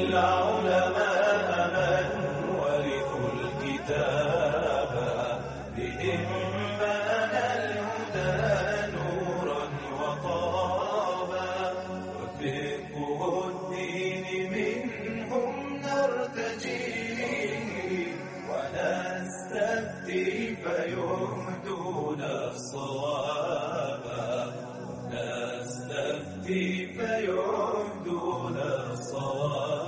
العلماء من ورثوا الكتاب بهم بان الهدى نورا وطابا وفقه الدين منهم نرتجيه ونستفتي فيهدون الصواب ونستفتي فيهدون الصواب.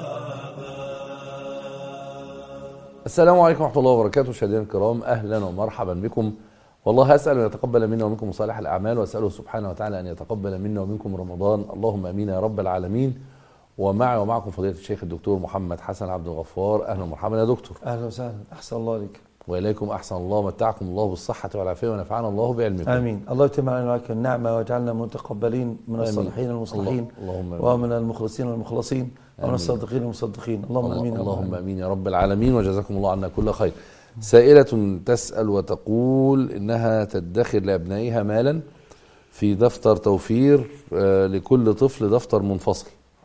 السلام عليكم ورحمة الله وبركاته. مشاهدينا الكرام، أهلا ومرحبا بكم. والله أسأل أن يتقبل منا ومنكم صالح الأعمال، وأسأله سبحانه وتعالى أن يتقبل منا ومنكم رمضان، اللهم أمين يا رب العالمين. ومعي ومعكم فضيلة الشيخ الدكتور محمد حسن عبد الغفار. أهلا ومرحبا يا دكتور. أهلا وسهلا، أحسن الله عليك. وإليكم أحسن الله، متعكم الله بالصحة والعافية ونفعنا الله بعلمكم. آمين. الله يتم علينا وعليكم النعمة ويجعلنا متقبلين من الصالحين المصلحين ومن المخلصين والمخلصين ومن الصادقين المصدقين. اللهم آمين. اللهم آمين يا رب العالمين، وجزاكم الله عنا كل خير. سائلة تسأل وتقول إنها تدخر لأبنائها مالا في دفتر توفير، لكل طفل دفتر منفصل،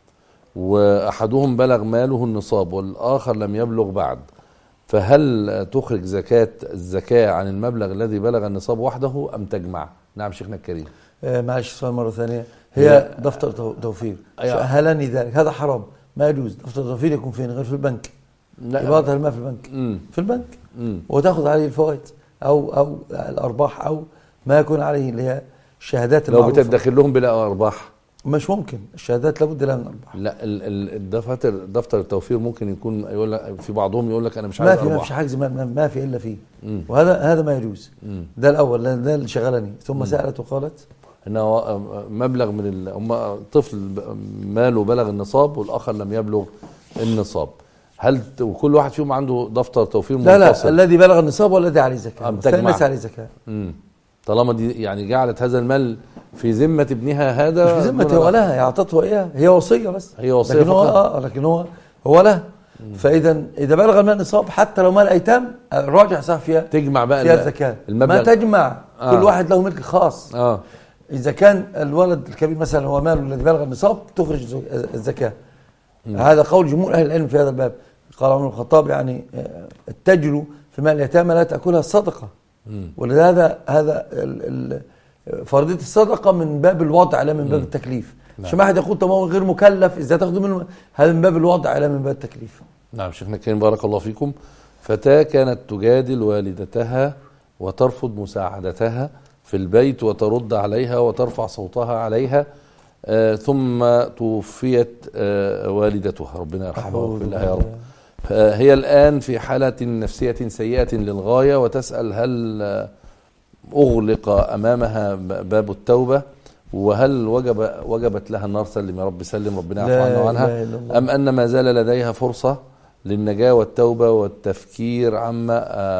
وأحدهم بلغ ماله النصاب والآخر لم يبلغ بعد، فهل تخرج الزكاة عن المبلغ الذي بلغ النصاب وحده أم تجمع؟ نعم شيخنا الكريم. معلش سؤال مرة ثانية. هي دفتر توفير أهلني ذلك، هذا حرام، ما يجوز. دفتر توفير يكون فين غير في البنك؟ يبادر المال في البنك. في البنك وتأخذ عليه الفوائد أو الأرباح أو ما يكون عليه اللي هي الشهادات لو بتدخل لهم بلا أرباح مش ممكن. الشهادات لابد لها من أرباح. لا، دفتر التوفير ممكن يكون يقول لك، في بعضهم يقول لك أنا مش عايز أرباح. ما فيش حاجز، ما في إلا فيه. وهذا ما يجوز. ده الأول، ده اللي شغلني. ثم سألت وقالت انه مبلغ من هم طفل ماله بلغ النصاب والاخر لم يبلغ النصاب، هل وكل واحد فيهم عنده دفتر توفير منفصل؟ لا، الذي بلغ النصاب والذي عليه زكاه ليس عليه زكاه. طالما دي يعني جعلت هذا المال في ذمه ابنها، هذا مش في ذمته ولها، هي اعطته اياه، هي وصيه بس، هي وصيه لكن هو له. اذا بلغ المال النصاب حتى لو مال ايتام، الراجح صح فيها تجمع بقى فيها الزكاه. ما تجمع كل واحد له ملك خاص. إذا كان الولد الكبير مثلا هو ماله الذي بلغ النصاب تخرج الزكاة. هذا قول جمهور أهل العلم في هذا الباب. قال عمر بن الخطاب يعني التجر في مال اليتامى لا تأكلها الصدقة. ولهذا فرضية الصدقة من باب الوضع لا من باب التكليف. عشان ما حد يقول طب هو غير مكلف إذا تاخذوا منه، هذا من باب الوضع لا من باب التكليف. نعم شيخنا الكريم بارك الله فيكم. فتاة كانت تجادل والدتها وترفض مساعدتها في البيت وترد عليها وترفع صوتها عليها، ثم توفيت والدتها، ربنا يرحمها ويغفر لها يا رب. هي الآن في حالة نفسية سيئة للغاية، وتسأل هل أغلق أمامها باب التوبة، وهل وجبت لها النار؟ سلم يا رب سلم، ربنا يعفو عنها وعنها، أم أن ما زال لديها فرصة للنجاة والتوبة والتفكير عما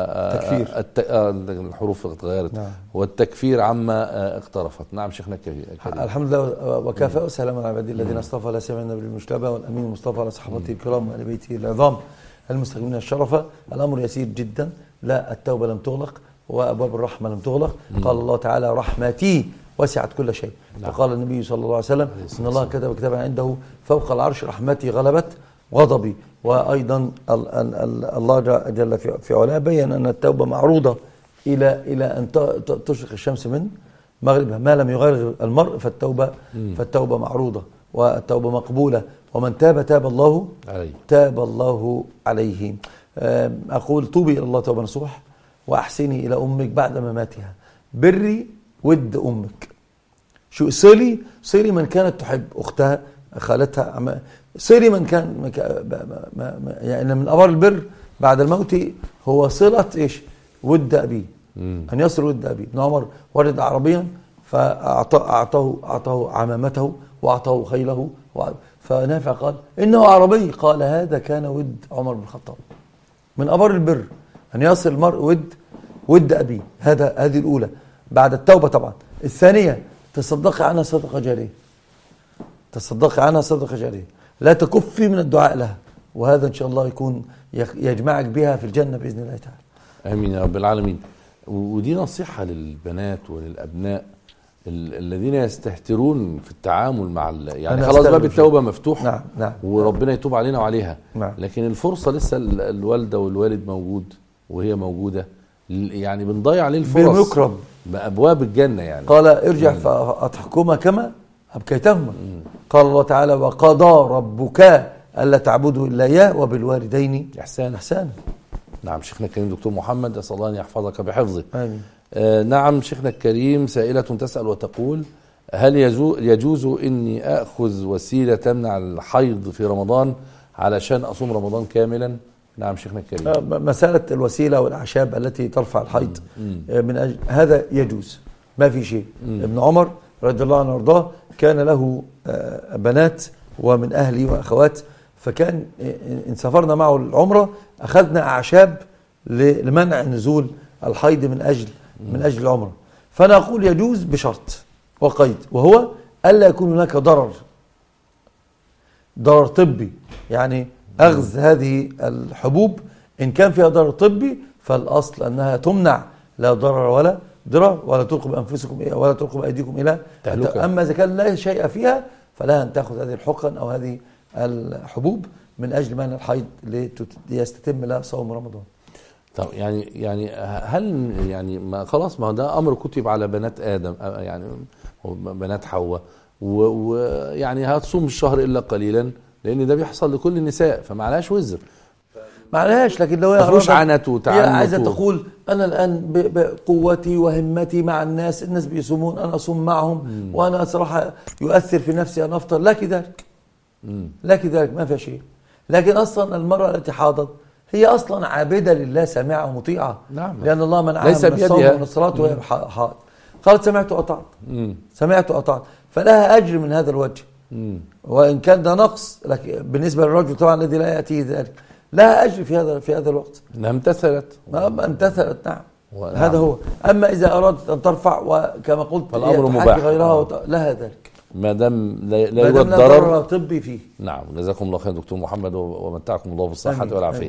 الحروف اتغيرت. نعم. والتكفير عما اقترفت. نعم شيخنا الكريم. الحمد لله وكافة وسلام على عباد الذين اصطفى، لا سيما النبي المجتبى والأمين المصطفى على صحابته الكرام وآل بيته العظام المستقيمين الشرفة. الأمر يسير جدا. لا، التوبة لم تغلق وأبواب الرحمة لم تغلق. قال الله تعالى رحمتي وسعت كل شيء. وقال النبي صلى الله عليه وسلم إن الله كتب كتابا عنده فوق العرش رحمتي غلبت غضبي. وأيضا الله جل في علاه بيّن أن التوبة معروضة إلى أن تشرق الشمس من مغربها. ما لم يغير المرء فالتوبة معروضة والتوبة مقبولة. ومن تاب الله عليه. أقول توبي إلى الله توبة نصوح، وأحسني إلى أمك بعد مماتها، بري ود أمك. شو صلي من كانت تحب أختها خالتها، صلي من كان يعني من أبار البر بعد الموت هو صلة إيش؟ ود أبيه. أن يصل ود أبيه. ابن عمر وجد عربيا فأعطاه عمامته وأعطاه خيله، فنافع قال إنه عربي، قال هذا كان ود عمر بن الخطاب. من أبار البر أن يصل المرء ود أبيه. هذه الأولى بعد التوبة طبعا. الثانية تصدقي عنها صدقة جارية، لا تكفي من الدعاء لها، وهذا إن شاء الله يكون يجمعك بها في الجنة بإذن الله تعالى. آمين يا رب العالمين. ودي نصيحة للبنات وللأبناء الذين يستهترون في التعامل مع يعني أنا خلاص باب أستغرب التوبة مفتوح. نعم نعم وربنا يتوب علينا وعليها. نعم. لكن الفرصة لسه الوالدة والوالد موجود وهي موجودة، يعني بنضيع عليه الفرص بمكرم بأبواب الجنة. يعني قال ارجع فأضحكهما كما أبكيتهما. قال الله تعالى وقضى ربك ألا تعبدوا إلا إياه وبالوالدين إحسانا. نعم شيخنا الكريم دكتور محمد، أسأل الله أن يحفظك بحفظه. آمين. نعم شيخنا الكريم، سائلة تسأل وتقول: هل يجوز إني أخذ وسيلة تمنع الحيض في رمضان علشان أصوم رمضان كاملا؟ نعم شيخنا الكريم. مسألة الوسيلة والأعشاب التي ترفع الحيض من أجل هذا يجوز، ما في شيء. ابن عمر رضي الله عنه وارضاه كان له بنات ومن أهلي وأخوات، فكان إن سافرنا معه العمرة أخذنا أعشاب لمنع نزول الحيض من أجل العمرة. فأنا أقول يجوز بشرط وقيد، وهو ألا يكون هناك ضرر طبي. يعني أخذ هذه الحبوب إن كان فيها ضرر طبي فالأصل أنها تمنع، لا ضرر ولا ضرر، ولا تلقوا بأنفسكم ولا تلقوا بأيديكم إلى تهلكة. أما إذا كان لا شيء فيها فلا أن تأخذ هذه الحقن أو هذه الحبوب من أجل منع الحيض ليستتم لها صوم رمضان. طب يعني هل يعني ما خلاص، ما هو ده أمر كتب على بنات آدم، يعني بنات حواء، ويعني هتصوم الشهر إلا قليلا، لأن ده بيحصل لكل النساء، فما عليهاش وزر. ما عليهاش. لكن لو هي عنت وتعنت، هي عايزة تقول أنا الآن بقوتي وهمتي مع الناس بيصومون أنا أصوم معهم، وأنا صراحة يؤثر في نفسي أن أفطر، لك ذلك ما في شيء. لكن أصلا المرأة التي حاضت هي أصلا عابدة لله سامعة ومطيعة. نعم. لأن الله منعها من الصوم ومن الصلاة وهي حائض. قالت سمعت وأطعت، فلها أجر من هذا الوجه. وإن كان ده نقص، لكن بالنسبة للرجل طبعا الذي لا يأتيه ذلك لها أجر في هذا الوقت. امتثلت. نعم. هذا هو. أما إذا أرادت أن ترفع وكما قلت فالأمر مباح غيرها لها ذلك، ما دام لا يوجد ضرر طبي فيه. نعم. جزاكم الله خير دكتور محمد، ومتعكم الله بالصحة والعافية.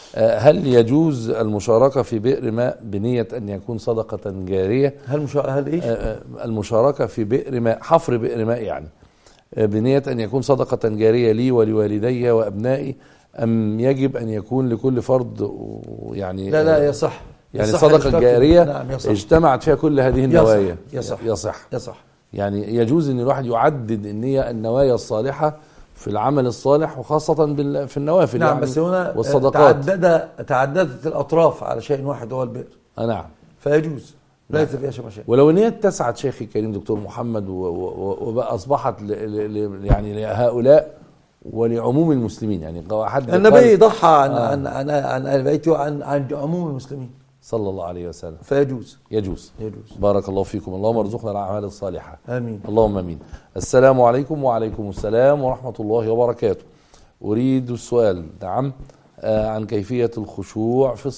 هل يجوز المشاركة في بئر ماء بنية أن يكون صدقة جارية؟ هل إيش؟ المشاركة في بئر ماء، حفر بئر ماء يعني، بنية أن يكون صدقة جارية لي ولوالدي وأبنائي، أم يجب أن يكون لكل فرد يعني؟ لا يصح. يعني صدقة جارية. نعم اجتمعت فيها كل هذه النوايا. يصح. يعني يجوز أن الواحد يعدد النوايا الصالحة في العمل الصالح، وخاصة في النوافل. نعم. يعني بس هنا والصدقات تعددت الأطراف على شيء واحد هو البئر. نعم. فيجوز، ليس فيها شيء. ولو ان هي اتسعت شيخي الكريم دكتور محمد واصبحت يعني لهؤلاء ولعموم المسلمين، يعني حد النبي ضحى عن اهل بيته وعن عموم المسلمين صلى الله عليه وسلم. يجوز. بارك الله فيكم، اللهم ارزقنا الاعمال الصالحه. امين. اللهم امين. السلام عليكم. وعليكم السلام ورحمه الله وبركاته. اريد السؤال عن كيفية الخشوع في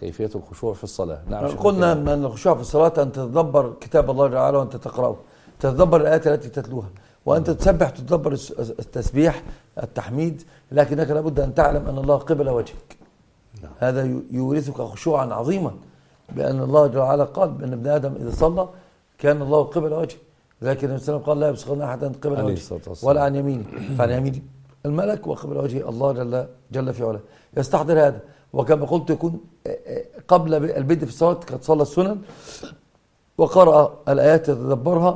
الصلاة. نعم. قلنا أن الخشوع في الصلاة أن تتدبر كتاب الله تعالى وأنت تقرأه، تتدبر الآيات التي تتلوها، وأنت تسبح تتدبر التسبيح التحميد، لكنك لابد أن تعلم أن الله قبل وجهك. هذا يورثك خشوعا عظيما، بأن الله تعالى قال بأن ابن آدم إذا صلى كان الله قبل وجهه، لكن النبي صلى الله عليه وسلم قال لا يبصرن أحدا قبل وجهه ولا عن يمينه، فعن يمينه الملك وقبل وجه الله جل في علاه. يستحضر هذا، وكما قلت يكون قبل البدء في الصلاة قد صلى السنن وقرأ الآيات يتدبرها،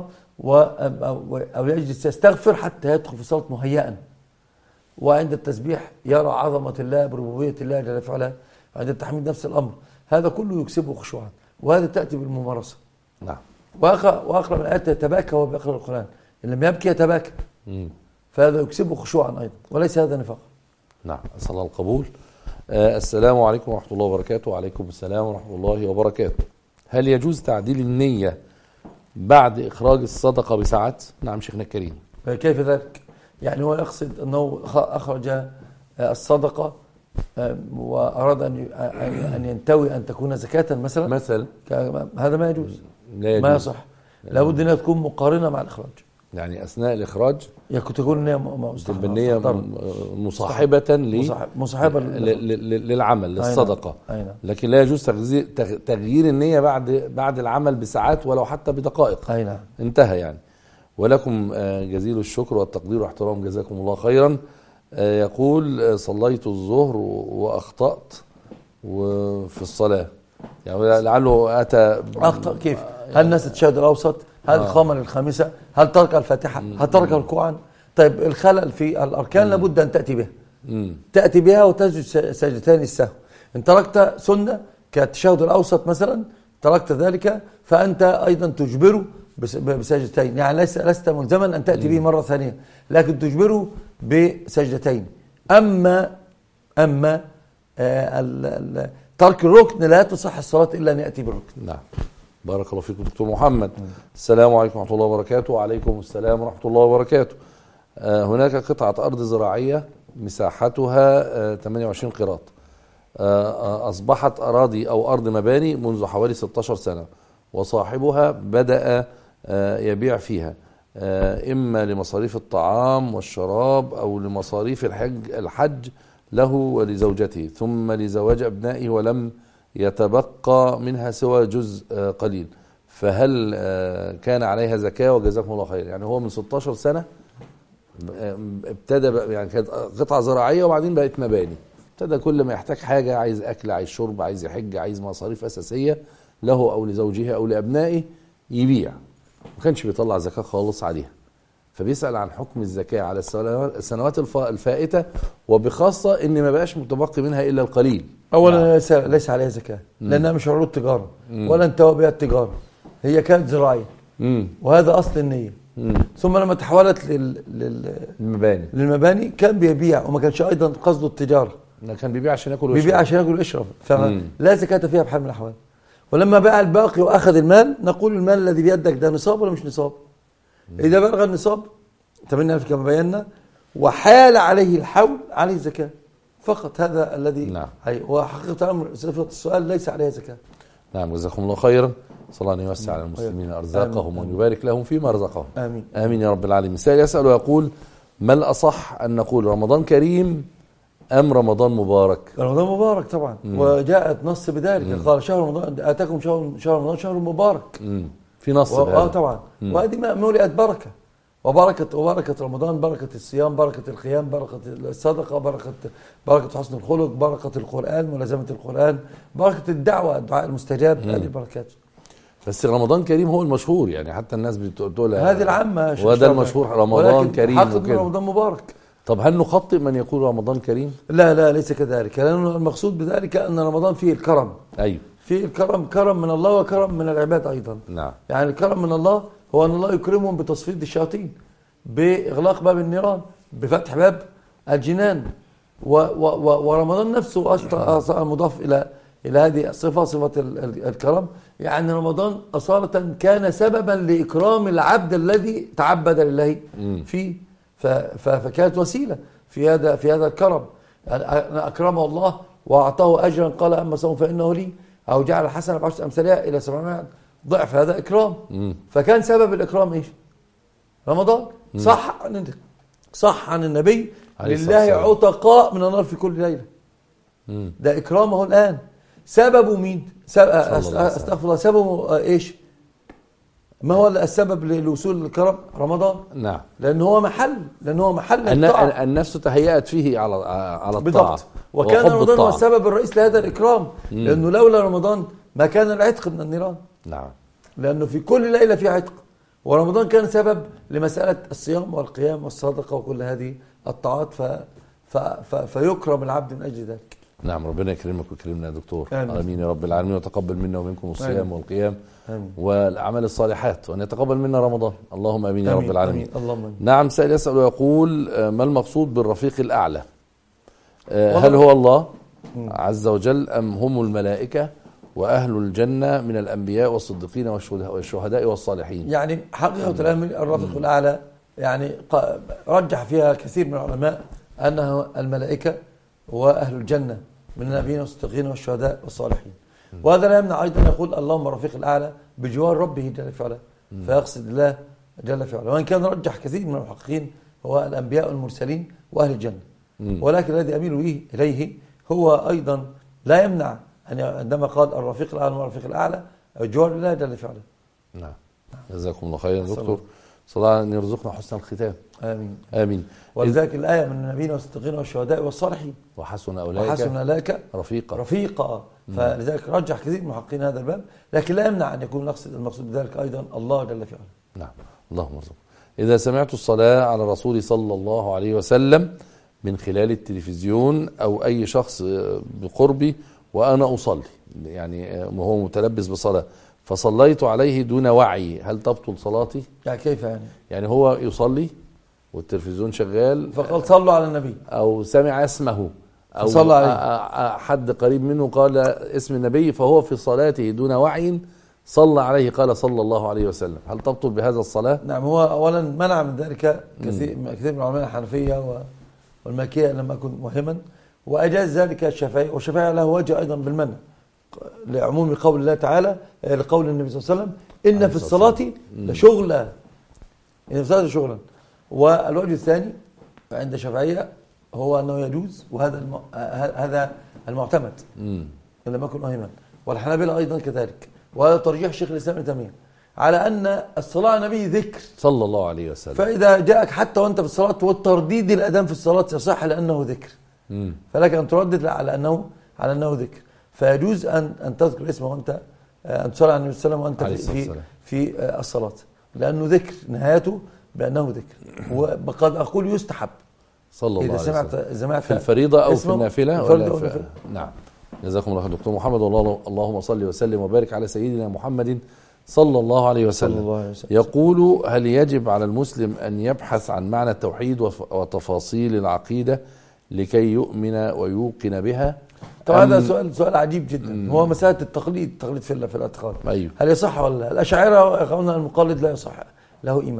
أو يجلس يستغفر حتى يدخل في الصلاة مهيئا، وعند التسبيح يرى عظمة الله بربوبية الله جل في علاه، عند التحميد نفس الأمر. هذا كله يكسبه خشوعا، وهذا تأتي بالممارسة. نعم. وأقرأ من الآيات يتباكى وهو بيقرأ القرآن، إن لم يبكي يتباكى، فهذا يكسبه خشوعا أيضا، وليس هذا نفاق. نعم. أسأل الله القبول. السلام عليكم ورحمة الله وبركاته. وعليكم السلام ورحمة الله وبركاته. هل يجوز تعديل النية بعد إخراج الصدقة بساعات؟ نعم شيخنا الكريم. كيف ذلك؟ يعني هو يقصد أنه أخرج الصدقة وأراد أن ينتوي أن تكون زكاة مثلا، هذا ما يجوز، ما يصح. لابد أنها تكون مقارنة مع الإخراج. يعني أثناء الإخراج تكون النية بالنية مصاحبة مصاحبة للعمل للصدقة. لكن لا يجوز تغيير النية بعد العمل بساعات ولو حتى بدقائق. انتهى يعني. ولكم جزيل الشكر والتقدير واحترام، جزاكم الله خيرا. يقول صليت الظهر وأخطأت وفي الصلاة، يعني لعله أتى أخطأ كيف؟ هل نسيت التشهد الأوسط؟ هل خامل الخامسة؟ هل ترك الفاتحة؟ هل ترك ركوعا؟ طيب الخلل في الأركان لابد أن تأتي بها. تأتي بها وتسجد سجدتين السهو. إن تركت سنة كالتشهد الأوسط مثلا، تركت ذلك فأنت أيضا تجبره بسجدتين، يعني لست ملزما أن تأتي به مرة ثانية، لكن تجبره بسجدتين. أما ترك الركن لا تصح الصلاة إلا أن يأتي بالركن. نعم. بارك الله فيكم دكتور محمد. السلام عليكم ورحمة الله وبركاته. وعليكم السلام ورحمة الله وبركاته. هناك قطعة أرض زراعية مساحتها 28 قيراط، أصبحت أراضي أو أرض مباني منذ حوالي 16 سنة، وصاحبها بدأ يبيع فيها إما لمصاريف الطعام والشراب أو لمصاريف الحج له ولزوجته، ثم لزواج أبنائه، ولم يتبقى منها سوى جزء قليل، فهل كان عليها زكاة؟ وجزاكم الله خير. يعني هو من 16 سنة ابتدى، يعني كانت قطعة زراعية وبعدين بقت مباني، ابتدى كل ما يحتاج حاجة، عايز أكل، عايز شرب، عايز يحج، عايز مصاريف أساسية له أو لزوجها أو لأبنائه، يبيع. ما كانش بيطلع زكاة خالص عليها، فبيسأل عن حكم الزكاة على السنوات الفائتة، وبخاصة إن ما بقاش متبقي منها إلا القليل. أولا ليس عليها زكاة لأنها مش عروض تجارة ولا انتهى بها التجارة، هي كانت زراعية وهذا أصل النية. ثم لما تحولت للمباني كان بيبيع، وما كانش أيضا قصده التجارة، كان بيبيع عشان يأكل ويشرب، بيبيع عشان يأكل ويشرب، فلا زكاة فيها بحال من الأحوال. ولما باع الباقي وأخذ المال، نقول المال الذي بيدك ده نصاب ولا مش نصاب؟ إذا بلغ النصاب 8,000 كما بينا وحال عليه الحول، عليه زكاة فقط. هذا الذي نعم. وحقيقة الأمر صفة السؤال ليس عليها زكاة. نعم. جزاكم الله خيرا. صلى الله يوسع على المسلمين أرزاقهم وأن يبارك لهم فيما رزقهم. آمين. آمين يا رب العالمين. سائل يسأل ويقول: ما الأصح أن نقول رمضان كريم أم رمضان مبارك؟ رمضان مبارك طبعا. وجاءت نص بذلك، قال شهر رمضان آتاكم شهر رمضان شهر مبارك. في نص طبعا. وهذه ملئت بركة، وبركة رمضان، بركة الصيام، بركة القيام، بركة الصدقة، بركة حسن الخلق، بركة القرآن، ملازمة القرآن، بركة الدعوة، الدعاء المستجاب. هذه البركات. بس رمضان كريم هو المشهور، يعني حتى الناس بتقول هذه العامة، وده المشهور رمضان كريم وكده. رمضان مبارك. طب هل نخطئ من يقول رمضان كريم؟ لا ليس كذلك، لأن المقصود بذلك أن رمضان فيه الكرم. أيوه، فيه الكرم، كرم من الله وكرم من العباد أيضا. نعم. يعني الكرم من الله هو أن الله يكرمهم بتصفيد الشياطين، بإغلاق باب النيران، بفتح باب الجنان. ورمضان نفسه أصلا مضاف إلى هذه الصفة، صفة الكرم. يعني رمضان أصالة كان سببا لإكرام العبد الذي تعبد لله فيه، فكانت وسيلة في هذا الكرم. أكرمه الله وأعطاه أجرا، قال أما صوم فإنه لي، أو جعل الحسنة ب10 أمثالها إلى 700 ضعف، هذا إكرام. فكان سبب الإكرام إيش؟ رمضان. صح عن النبي: لله عتقاء من النار في كل ليلة. ده إكرامه الآن. سببه مين؟ استغفر الله. سببه إيش؟ ما هو السبب للوصول للكرم؟ رمضان. نعم. لأن هو محل الطاعة. النفس تهيأت فيه على الطاعة. بالضبط. وكان رمضان هو السبب الرئيس لهذا الإكرام، لأنه لولا رمضان ما كان العتق من النيران. نعم. لأنه في كل ليلة في عتق، ورمضان كان سبب لمسألة الصيام والقيام والصدقة وكل هذه الطاعات، فيكرم العبد من أجل ذلك. نعم. ربنا يكرمك ويكرمنا يا دكتور. آمين يا رب العالمين، وتقبل منا ومنكم الصيام والقيام آمين. والأعمال الصالحات، وأن يتقبل منا رمضان. اللهم آمين يا رب العالمين. اللهم. نعم. سائل يسأل ويقول: ما المقصود بالرفيق الأعلى؟ هل هو الله عز وجل أم هم الملائكة وأهل الجنة من الأنبياء والصديقين والشهداء والصالحين؟ يعني حقيقة الرفيق الأعلى يعني رجح فيها كثير من العلماء أنه الملائكة وأهل الجنة من النبيين والصديقين والشهداء والصالحين. وهذا لا يمنع أيضا يقول اللهم الرفيق الأعلى بجوار ربه جل وعلا، فيقصد الله جل في علاه. وإن كان رجح كثير من المحققين هو الأنبياء والمرسلين وأهل الجنة، ولكن الذي أميل إليه هو أيضا لا يمنع أن عندما قال الرفيق الأعلى والرفيق الأعلى الجوار لله جل في علاه. نعم. جزاكم الله خيرا دكتور، صلى الله أن يرزقنا حسن الختام. آمين آمين. ولذلك الآية من النبيين والصديقين والشهداء والصالحين وحسن أولئك رفيقا. فلذلك رجح كثير من المحققين هذا الباب، لكن لا يمنع أن يكون المقصود بذلك أيضا الله جل في علاه. نعم. اللهم ارزقنا. إذا سمعت الصلاة على الرسول صلى الله عليه وسلم من خلال التلفزيون أو أي شخص بقربي وأنا أصلي، يعني وهو متلبس بصلاة، فصليت عليه دون وعي، هل تبطل صلاتي؟ يعني كيف يعني؟ يعني هو يصلي والتلفزيون شغال فقال صلوا على النبي، أو سمع اسمه، أو صلى عليه حد قريب منه قال اسم النبي، فهو في صلاته دون وعي صلى عليه قال صلى الله عليه وسلم، هل تبطل بهذا الصلاة؟ نعم. هو أولا منع من ذلك كثير من علماء الحنفية والمالكية لم يكن مهما، وأجاز ذلك الشافعي، والشافعي له وجه أيضا بالمنع لعموم قول الله تعالى، لقول النبي صلى الله عليه وسلم إن في الصلاة لشغلا، إن في الصلاة شغلا. والوجه الثاني عند الشافعية هو أنه يجوز، وهذا هذا المعتمد إن لم يكن مهما، والحنابلة أيضا كذلك، وهذا ترجيح شيخ الإسلام ابن تيمية على أن الصلاة على النبي ذكر صلى الله عليه وسلم، فإذا جاءك حتى وأنت في الصلاة والترديد الأذان في الصلاة يصح لأنه ذكر، فلك أن تردد على أنه ذكر، فيجوز أن تذكر اسمه وأنت أن تصلي على النبي صلى الله عليه وسلم وأنت في الصلاة، لأنه ذكر نهايته بأنه ذكر. وقد أقول يستحب صلى الله إذا عليه سمعت في الفريضة أو في النافلة ولا نعم. جزاكم الله خير دكتور محمد، اللهم صل وسلم وبارك على سيدنا محمد صلى الله عليه وسلم. يقول: هل يجب على المسلم أن يبحث عن معنى التوحيد وتفاصيل العقيدة لكي يؤمن ويوقن بها؟ طبعا هذا سؤال عجيب جدا. هو مسألة التقليد في الاعتقاد. أيوه. هل يصح ولا لا؟ الأشاعرة يقولون المقلد لا يصح له إيمان.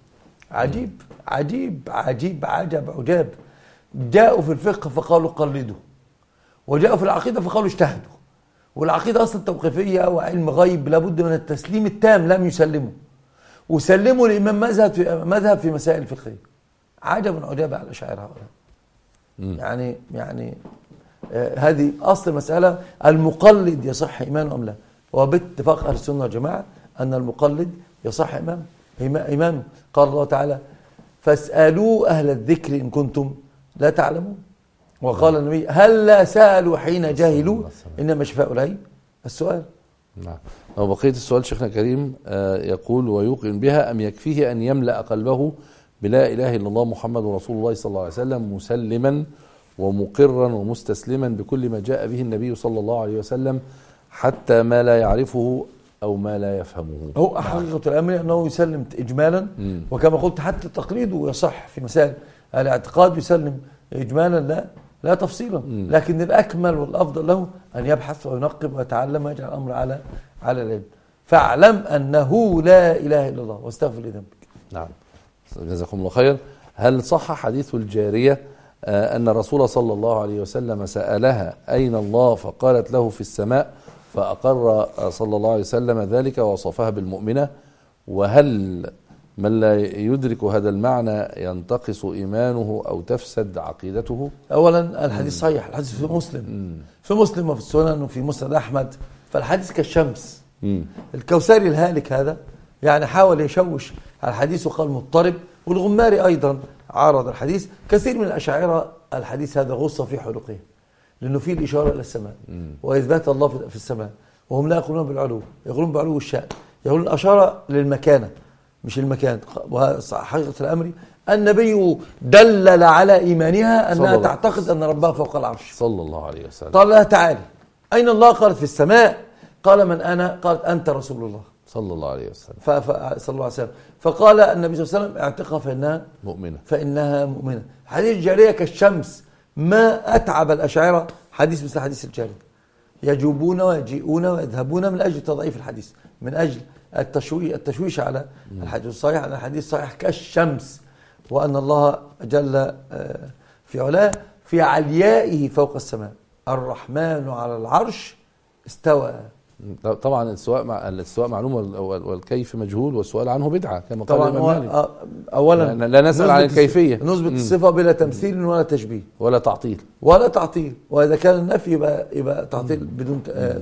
عجيب عجيب عجيب عجب. جاءوا في الفقه فقالوا قلدوا، وجاءوا في العقيدة فقالوا اجتهدوا، والعقيدة أصلا توقيفية وعلم غيب لابد من التسليم التام، لم يسلموا وسلموا لإمام مذهب في مسائل فقهية. عجب على الأشاعرة هؤلاء. يعني هذه أصل المسألة، المقلد يصح إيمانه أم لا؟ وباتفاق أهل السنة والجماعة أن المقلد يصح إيمانه. قال الله تعالى: فاسألوا أهل الذكر إن كنتم لا تعلمون. وقال النبي: هل لا سألوا حين جاهلوا إنما شفاء العي السؤال. نعم. وبقية السؤال شيخنا الكريم يقول: ويوقن بها أم يكفيه أن يملأ قلبه بلا إله إلا الله محمد رسول الله صلى الله عليه وسلم مسلما ومقرا ومستسلما بكل ما جاء به النبي صلى الله عليه وسلم حتى ما لا يعرفه أو ما لا يفهمه؟ هو حقيقة الأمر أنه يسلم إجمالا، وكما قلت حتى تقليده يصح في مسائل الاعتقاد، يسلم إجمالا لا تفصيلا، لكن الأكمل والأفضل له أن يبحث وينقب ويتعلم ويجعل الأمر على العلم. فاعلم أنه لا إله إلا الله واستغفر لذنبك. نعم. جزاكم الله خير. هل صح حديث الجارية أن الرسول صلى الله عليه وسلم سألها أين الله فقالت له في السماء، فأقر صلى الله عليه وسلم ذلك ووصفها بالمؤمنة؟ وهل من لا يدرك هذا المعنى ينتقص إيمانه أو تفسد عقيدته؟ أولا الحديث صحيح، الحديث في مسلم وفي السنن وفي مسند أحمد، فالحديث كالشمس. الكوثري الهالك هذا يعني حاول يشوش الحديث وقال مضطرب، والغماري أيضا عارض الحديث. كثير من الأشاعرة الحديث هذا غصة في حلقه، لأنه فيه الإشارة إلى السماء وإثبات الله في السماء، وهم لا يقولون بالعلو، يقولون بعلو الشأن، يقولون الأشارة للمكانة مش المكان. وحقيقة الأمر النبي دلل على إيمانها أنها تعتقد أن ربها فوق العرش صلى الله عليه وسلم. قال لها: تعالي أين الله؟ قالت: في السماء. قال: من أنا؟ قالت: أنت رسول الله صلى الله عليه وسلم. صلى الله عليه وسلم. فقال النبي صلى الله عليه وسلم: اعتقها فإنها مؤمنة. حديث الجارية كالشمس. ما أتعب الأشاعرة حديث مثل حديث الجارية، يجوبون ويجيئون ويذهبون من أجل تضعيف الحديث، من أجل التشويش على الحديث الصحيح، أن الحديث صحيح كالشمس، وأن الله جل في علاه في عليائه فوق السماء. الرحمن على العرش استوى. طبعا الاستواء معلوم والكيف مجهول، والسؤال عنه بدعة كما قال طبعا الإمام مالك. اولا لا نسأل عن الكيفية، نثبت الصفه بلا تمثيل ولا تشبيه ولا تعطيل. ولا تعطيل. واذا كان النفي يبقى تعطيل بدون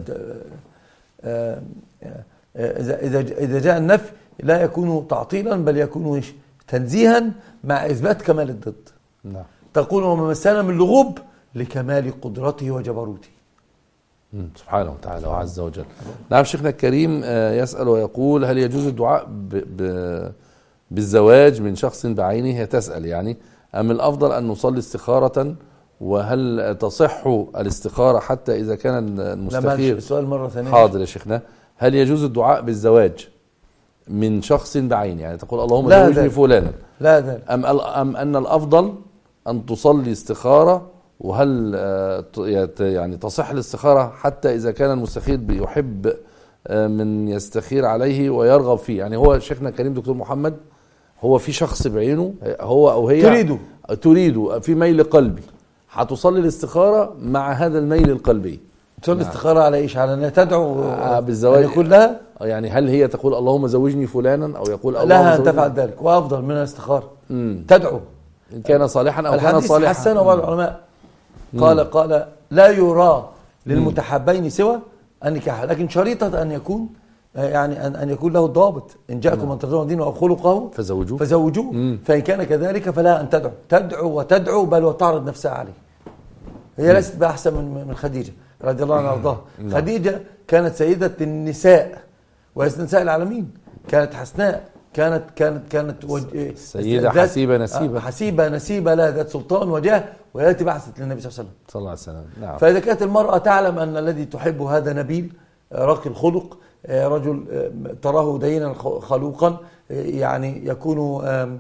اذا جاء النفي لا يكون تعطيلا بل يكون تنزيها مع اثبات كمال الضد. نعم. تقول وما مسنا من لغوب لكمال قدرته وجبروته. سبحانه وتعالى وعز وجل. نعم. شيخنا الكريم يسأل ويقول: هل يجوز الدعاء بالزواج من شخص بعينه؟ هي تسأل يعني أم الأفضل أن نصلي استخارة؟ وهل تصح الاستخارة حتى إذا كان المستخير؟ السؤال مرة ثانية. حاضر يا شيخنا. هل يجوز الدعاء بالزواج من شخص بعينه؟ يعني تقول اللهم زوجني فلانا. لا ذلك. أم أن الأفضل أن تصلي استخارة؟ وهل يعني تصح الاستخارة حتى إذا كان المستخير بيحب من يستخير عليه ويرغب فيه؟ يعني هو شيخنا الكريم دكتور محمد، هو في شخص بعينه هو أو هي تريده في ميل قلبي، هتصلي الاستخارة مع هذا الميل القلبي. تصلي الاستخارة على إيش؟ على أنها تدعو بالزواج كلها؟ يعني هل هي تقول اللهم زوجني فلانا، أو يقول اللهم لها أن تفعل ذلك، وأفضل من الاستخارة تدعو إن كان صالحا أو كان صالحا. الحديث حسنه بعض العلماء قال لا يرى للمتحبين سوى النكاح، لكن شريطة أن يكون يعني أن يكون له الضابط. إن جاءكم من ترضون دينه أو خلقه فزوجوه. فإن كان كذلك فلا أن تدعو وتدعو بل وتعرض نفسها عليه. هي ليست بأحسن من خديجة رضي الله عنها وارضاها. خديجة كانت سيدة النساء وهي نساء العالمين، كانت حسناء، كانت سيدة حسيبة نسيبة لا ذات سلطان وجاه، ويأتي بعثت للنبي صلى الله عليه وسلم. نعم. فإذا كانت المرأة تعلم أن الذي تحب هذا نبيل راقي الخلق، رجل تراه دينا خلوقا، يعني يكون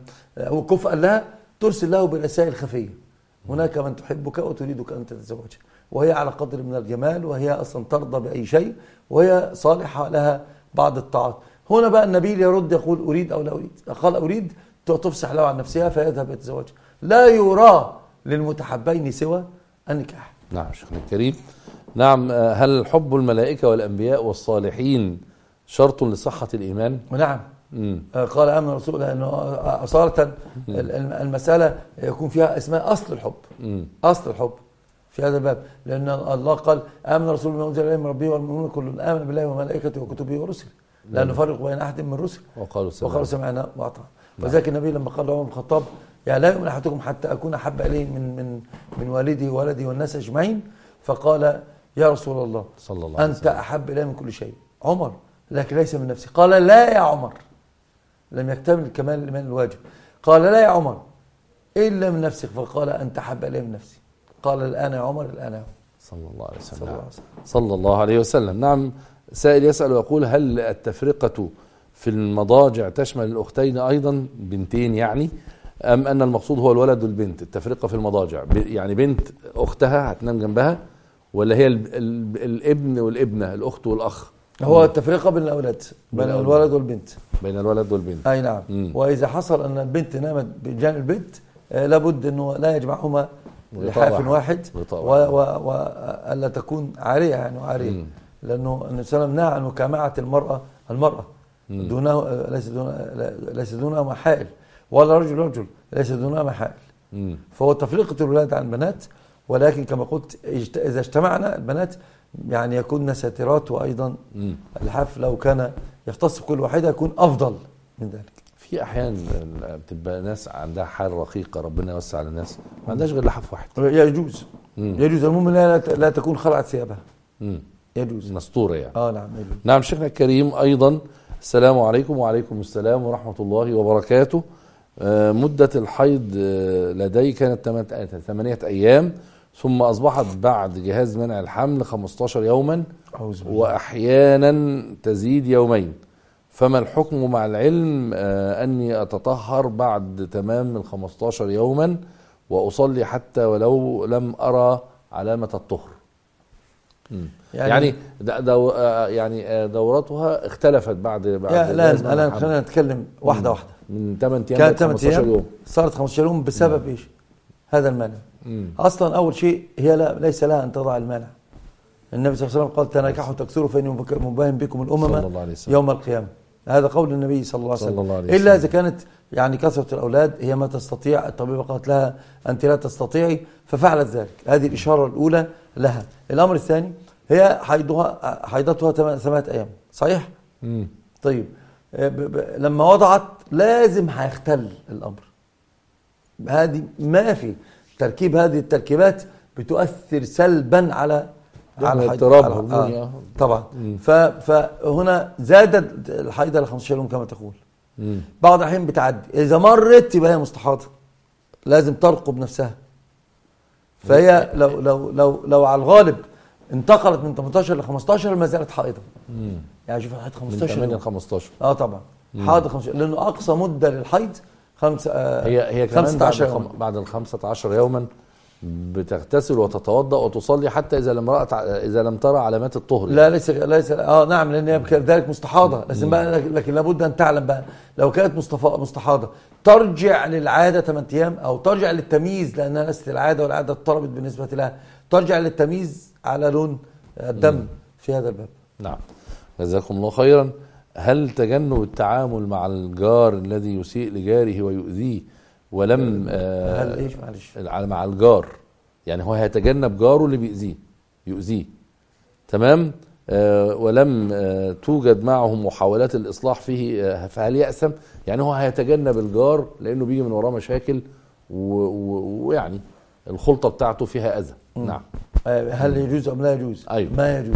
كفءا لها، ترسل له برسائل خفية: هناك من تحبك وتريدك أن تتزوجها، وهي على قدر من الجمال، وهي أصلا ترضى بأي شيء، وهي صالحة لها بعض الطاعات. هنا بقى النبيل يرد يقول أريد أو لا أريد. قال أريد، تفصح له عن نفسها فيذهب يتزوجها. لا يرى للمتحبين سوى النكاح. نعم شيخنا الكريم. نعم. هل حب الملائكة والأنبياء والصالحين شرط لصحة الإيمان؟ نعم. قال آمن الرسول أنه أصالة المسألة يكون فيها اسمها أصل الحب. أصل الحب في هذا الباب، لأن الله قال آمن الرسول بما أنزل إليه من ربه والمؤمنون كل آمن بالله وملائكته وكتبه ورسله لا نفرق بين أحد من رسله وقالوا سمعنا وأطعنا. وذلك النبي لما قال عمر بن الخطاب: يعني لا يؤمن أحدكم حتى أكون أحب إليه من والدي وولدي والناس أجمعين. فقال: يا رسول الله صلى الله عليه وسلم أنت أحب إليه من كل شيء. عمر: لكن ليس من نفسي. قال: لا يا عمر، لم يكتمل كمال الإيمان الواجب. قال: لا يا عمر إلا من نفسك. فقال: أنت أحب إليه من نفسي. قال: الآن يا عمر، الآن يا عمر. صلى الله عليه وسلم. نعم. سائل يسأل ويقول: هل التفرقة في المضاجع تشمل الأختين أيضا، بنتين يعني، أم أن المقصود هو الولد والبنت؟ التفرقة في المضاجع يعني بنت أختها هتنام جنبها، ولا هي الابن والابنة، الأخت والأخ؟ هو التفرقة بين الأولاد، بين الولد والبنت. بين الولد والبنت. أي نعم. وإذا حصل أن البنت نامت بجانب البنت لابد أنه لا يجمعهما لحاف واحد، وألا تكون عارية، يعني عارية، لأنه النبي صلى الله عليه وسلم نهى عن مكامعة المرأة دونه، ليس دونها محائل، ولا رجل ليس دونها محائل. فهو تفرقة الولاد عن البنات، ولكن كما قلت إذا اجتمعنا البنات يعني يكون ساترات، وأيضا الحف لو كان يختص كل واحدة يكون أفضل من ذلك. في أحيان بتبقى ناس عندها حال رقيقة، ربنا يوسع على الناس، ما عندهاش غير لحف واحد. يجوز المهم لا تكون خلعت ثيابها. يجوز مستورة يعني. نعم يجوز. نعم شيخنا الكريم. أيضا السلام عليكم. وعليكم السلام ورحمة الله وبركاته. مدة الحيض لدي كانت 8 أيام، ثم أصبحت بعد جهاز منع الحمل 15 يوما، وأحيانا تزيد يومين، فما الحكم مع العلم أني أتطهر بعد تمام 15 يوما وأصلي حتى ولو لم أرى علامة الطهر؟ يعني دورتها اختلفت بعد الآن خلينا نتكلم واحدة من 8 أيام ل 15 يوم، صارت 15 يوم بسبب إيش؟ هذا المانع. أصلا أول شيء هي ليس لها أن تضع المانع، النبي صلى الله عليه وسلم قال تناكحوا تكثروا فإني مباهم بكم صلى الله عليه الأمم وسلم. يوم القيامة. هذا قول النبي صلى الله عليه صلى الله وسلم. عليه إلا وسلم. إذا كانت يعني كثرة الأولاد هي ما تستطيع، الطبيبة قالت لها أنت لا تستطيعي ففعلت ذلك. هذه الإشارة الأولى لها. الأمر الثاني هي حيضتها 8 أيام، صحيح؟ طيب لما وضعت لازم هيختل الأمر. هذه ما في تركيب، هذه التركيبات بتؤثر سلبا على اضطراب هرموني. طبعا. فهنا زادت الحيضة ل 15 يوم كما تقول. بعض الأحيان بتعدي، إذا مرت يبقى هي مستحاضة، لازم ترقب نفسها. فهي لو على الغالب انتقلت من 18 ل 15 ما زالت حائضة. يعني شوف الحيض 15 من 8 ل 15. طبعا حائضة 15، لأنه أقصى مدة للحيض هي كمان 15 يوم. بعد ال 15 يوما بتغتسل وتتوضأ وتصلي حتى إذا لم ترى علامات الطهر. لا ليس نعم، لأن هي كذلك مستحاضة. لازم بقى، لكن لابد أن تعلم بقى لو كانت مستحاضة ترجع للعادة 8 أيام أو ترجع للتمييز، لأنها ليست العادة والعادة اضطربت بالنسبة لها، ترجع للتمييز على لون الدم في هذا الباب. نعم، جزاكم الله خيرا. هل تجنب التعامل مع الجار الذي يسيء لجاره ويؤذيه ولم هل ايش معلش مع الجار، يعني هو هيتجنب جاره اللي يؤذيه تمام، ولم توجد معه محاولات الإصلاح فيه، فهل يأثم؟ يعني هو هيتجنب الجار لأنه بيجي من وراه مشاكل ويعني الخلطة بتاعته فيها أذى. نعم. هل يجوز أم لا يجوز؟ أيوه.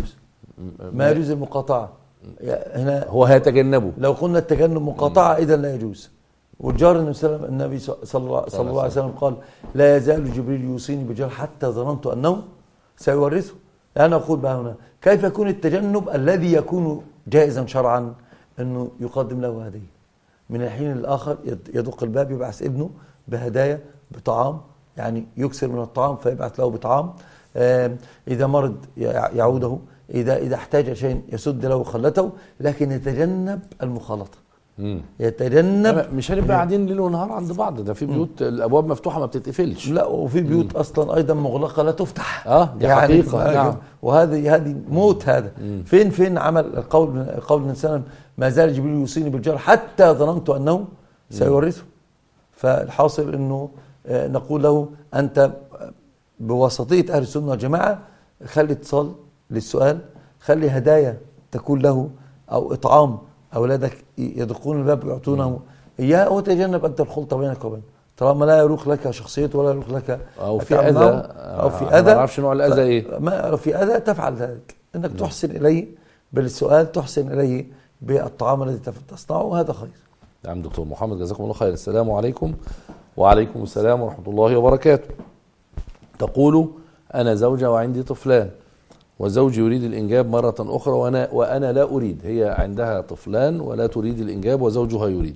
ما يجوز المقاطعة. هنا هو هيتجنبه. لو قلنا التجنب مقاطعة إذا لا يجوز. والجار النبي صلى الله عليه وسلم قال لا يزال جبريل يوصيني بالجار حتى ظننت أنه سيورثه. أنا أقول بقى هنا كيف يكون التجنب الذي يكون جائزا شرعا؟ أنه يقدم له هدية من الحين للآخر، يدق الباب يبعث ابنه بهدايا بطعام، يعني يكثر من الطعام فيبعث له بطعام. إذا مرض يعوده، إذا احتاج شيء يسد له خلته، لكن يتجنب المخالطة. يتجنب. مش هنبقى قاعدين ليل ونهار عند بعض، ده في بيوت الابواب مفتوحه ما بتتقفلش. لا، وفي بيوت اصلا ايضا مغلقه لا تفتح. دي يعني حقيقه. نعم. وهذه موت. هذا فين عمل قول الانسان ما زال جبريل يوصيني بالجار حتى ظننت انه سيورثه. فالحاصل انه نقول له انت بواسطيه اهل السنه والجماعه خلي اتصال للسؤال، خلي هدايا تكون له او اطعام أولادك يدقون الباب ويعطونه إياه، وتجنب أنت الخلطة بينك وبين، طالما لا يروق لك شخصيته ولا يروق لك أو في أذى ما أعرفش نوع الأذى إيه. ما في أذى تفعل ذلك، أنك تحسن إليه بالسؤال، تحسن إليه بالطعام الذي تصنعه، وهذا خير. نعم دكتور محمد، جزاكم الله خير. السلام عليكم. وعليكم السلام ورحمة الله وبركاته. تقول أنا زوجة وعندي طفلان، وزوجي يريد الإنجاب مرة أخرى وأنا لا أريد. هي عندها طفلان ولا تريد الإنجاب وزوجها يريد،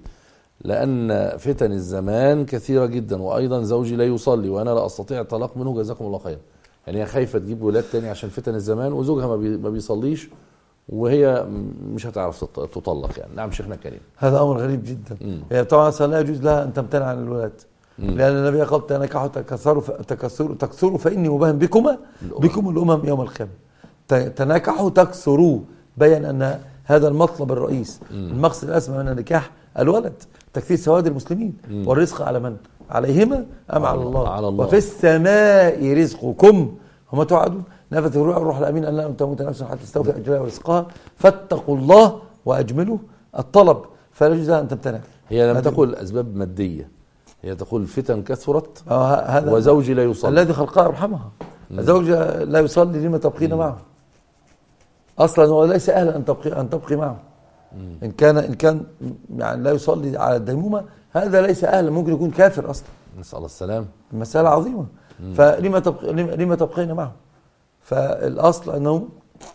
لأن فتن الزمان كثيرة جدا، وأيضا زوجي لا يصلي وأنا لا أستطيع الطلاق منه، جزاكم الله خير. يعني هي خايفة تجيب ولاد تاني عشان فتن الزمان، وزوجها ما بيصليش، وهي مش هتعرف تطلق. يعني نعم شيخنا الكريم، هذا أمر غريب جدا. هي طبعا لا يجوز لها أن تمتنع عن الولاد، لأن النبي قال تناكحوا تكثروا فإني مباهم بكم الأمم يوم القيامة. تناكحوا تكثروا، بين أن هذا المطلب الرئيس. المقصد الأسمى من النكاح الولد، تكثير سواد المسلمين. والرزق على من؟ عليهما أم على الله؟ وفي السماء رزقكم وما توعدون. نفث الروح الأمين أن لا تموت نفس حتى تستوفي أجلها ورزقها فاتقوا الله وأجملوا الطلب. فلا يجوز أن تمتنع. هي لم تقل أسباب مادية، هي تقول فتن كثرت وزوجي لا يصلي. الذي خلقها يرحمها. الزوج لا يصلي لما تبقين معه؟ اصلا هو ليس اهلا ان تبقي معه. ان كان يعني لا يصلي على الديمومه، هذا ليس اهلا، ممكن يكون كافر اصلا. نسال الله السلام. المساله عظيمه. لما تبقين معه؟ فالاصل انه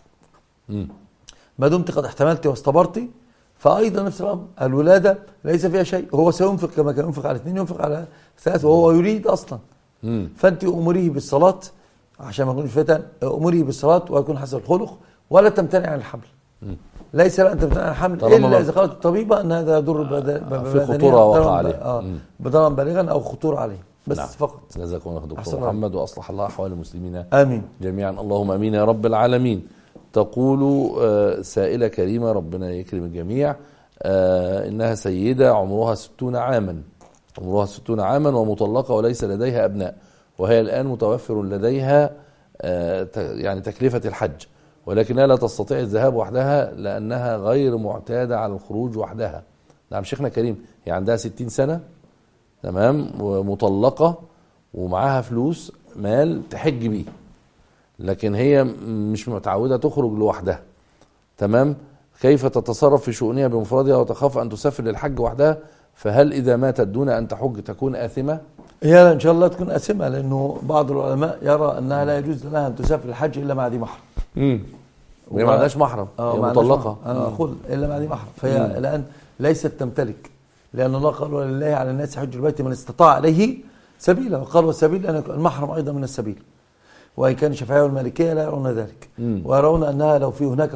ما دمت قد احتملت واصطبرت، فايضا نفس الامر الولاده ليس فيها شيء، هو سينفق كما كان ينفق على 2 ينفق على 3، وهو يريد اصلا. فانت امريه بالصلاه عشان ما يكونش فتن، امريه بالصلاه ويكون حسن الخلق، ولا تمتنع عن الحمل. ليس لا أن تمتنع عن الحمل الا اذا قالت الطبيبه ان هذا يضر في خطوره وقع عليه، ضررا بالغا او خطوره عليه. بس نعم. فقط. جزاكم الله دكتور أحسن محمد، وأصلح الله أحوال المسلمين آمين. جميعا، اللهم امين يا رب العالمين. تقول سائلة كريمة ربنا يكرم الجميع، انها سيدة عمرها 60 عاما، عمرها 60 عاما ومطلقة وليس لديها ابناء، وهي الان متوفر لديها يعني تكلفة الحج، ولكنها لا تستطيع الذهاب وحدها لانها غير معتادة على الخروج وحدها. نعم شيخنا كريم، هي عندها 60 سنة تمام، ومطلقة ومعاها فلوس مال تحج بيه، لكن هي مش متعودة تخرج لوحدها تمام. كيف تتصرف في شؤونها بمفردها وتخاف أن تسافر للحج وحدها؟ فهل إذا ماتت دون أن تحج تكون آثمة؟ هي إن شاء الله تكون آثمة، لأنه بعض العلماء يرى أنها لا يجوز لها أن تسافر للحج إلا مع ذي محرم. وهي ما عندهاش محرم، هي مطلقة. أنا أقول إلا مع ذي محرم، فهي الآن ليست تمتلك، لأن الله قال ولله على الناس حج البيت من استطاع عليه سبيلا، وقال والسبيل أن المحرم أيضا من السبيل، وإن كان الشافعية والمالكية لا يرون ذلك، ويرون أنها لو في هناك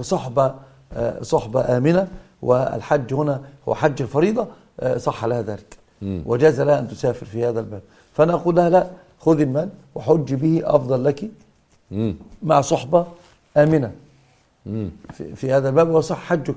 صحبة آمنة، والحج هنا هو حج الفريضة، صح لها ذلك وجاز لها أن تسافر في هذا الباب. فأنا أقول لها لا، خذي المال وحج به أفضل لك مع صحبة آمنة في هذا الباب، وصح حجك